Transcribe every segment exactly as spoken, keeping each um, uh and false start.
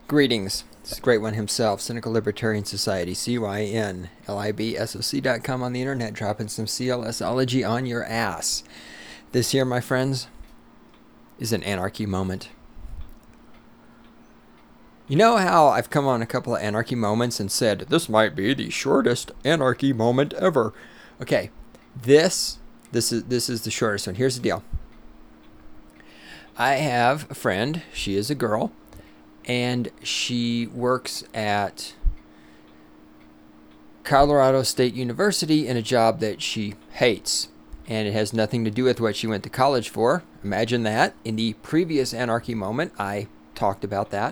Greetings. This is the Great One himself, Cynical Libertarian Society, C Y N L I B S O C dot com on the internet, dropping some C L S ology on your ass. This here, my friends, is an anarchy moment. You know how I've come on a couple of anarchy moments and said, this might be the shortest anarchy moment ever. Okay, this, this is, this is the shortest one. Here's the deal. I have a friend, she is a girl, and she works at Colorado State University in a job that she hates. And it has nothing to do with what she went to college for. Imagine that. In the previous anarchy moment, I talked about that.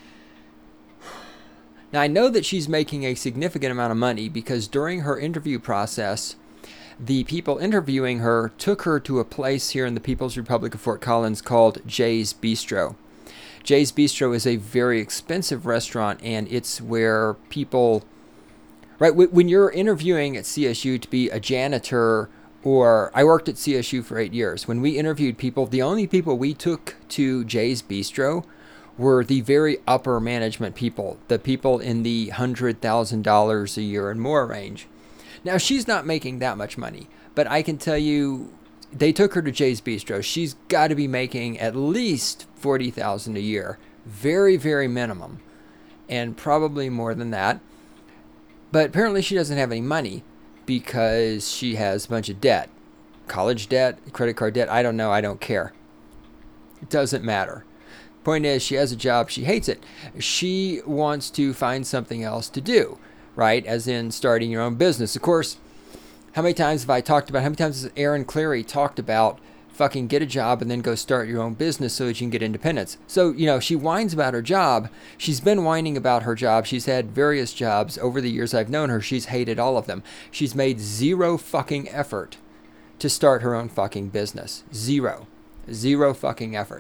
Now, I know that she's making a significant amount of money because during her interview process, the people interviewing her took her to a place here in the People's Republic of Fort Collins called Jay's Bistro. Jay's Bistro is a very expensive restaurant, and it's where people, right, when you're interviewing at C S U to be a janitor, or I worked at C S U for eight years. When we interviewed people, the only people we took to Jay's Bistro were the very upper management people, the people in the one hundred thousand dollars a year and more range. Now, she's not making that much money, but I can tell you, they took her to Jay's Bistro. She's got to be making at least forty thousand dollars a year. Very, very minimum. And probably more than that. But apparently she doesn't have any money because she has a bunch of debt. College debt, credit card debt, I don't know, I don't care. It doesn't matter. Point is, she has a job, she hates it. She wants to find something else to do, right? As in starting your own business. Of course, how many times have I talked about, how many times has Aaron Cleary talked about fucking get a job and then go start your own business so that you can get independence? So, you know, she whines about her job. She's been whining about her job. She's had various jobs over the years I've known her. She's hated all of them. She's made zero fucking effort to start her own fucking business. Zero. Zero fucking effort.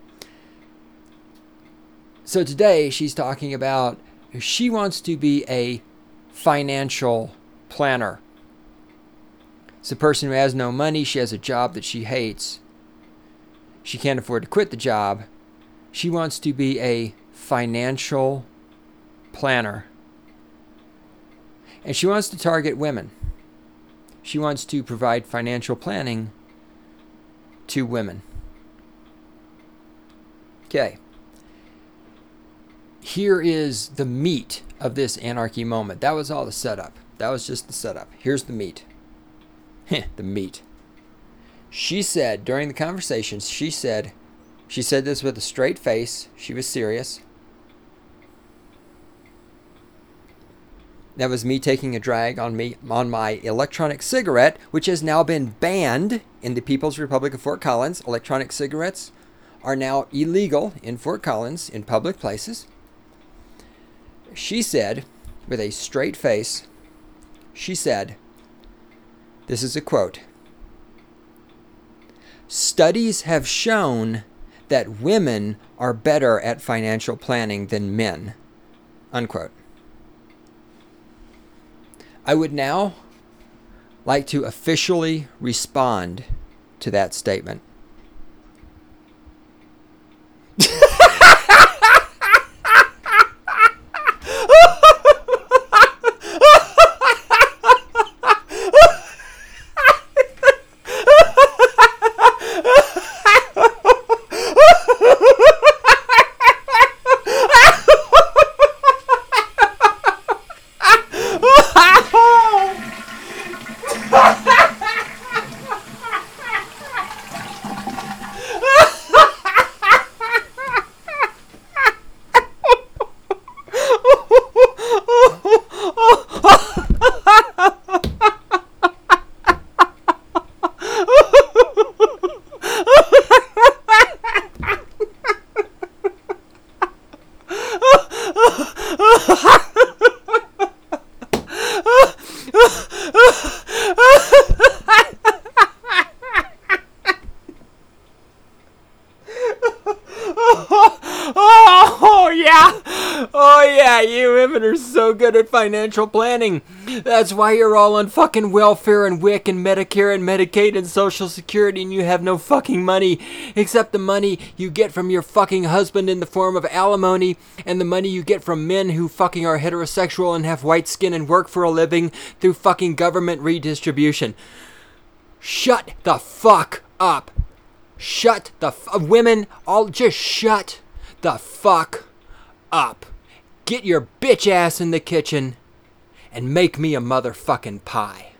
So today she's talking about she wants to be a financial planner. It's a person who has no money. She has a job that she hates. She can't afford to quit the job. She wants to be a financial planner. And she wants to target women. She wants to provide financial planning to women. Okay. Here is the meat of this anarchy moment. That was all the setup. That was just the setup. Here's the meat. The meat. She said during the conversations, she said, she said this with a straight face. She was serious. That was me taking a drag on me on my electronic cigarette, which has now been banned in the People's Republic of Fort Collins. Electronic cigarettes are now illegal in Fort Collins in public places. She said, with a straight face, she said, this is a quote, "Studies have shown that women are better at financial planning than men," unquote. I would now like to officially respond to that statement. Oh yeah, you women are so good at financial planning. That's why you're all on fucking welfare and W I C and Medicare and Medicaid and Social Security, and you have no fucking money except the money you get from your fucking husband in the form of alimony, and the money you get from men who fucking are heterosexual and have white skin and work for a living through fucking government redistribution. Shut the fuck up. Shut the f- women, all just shut the fuck up. Get your bitch ass in the kitchen and make me a motherfucking pie.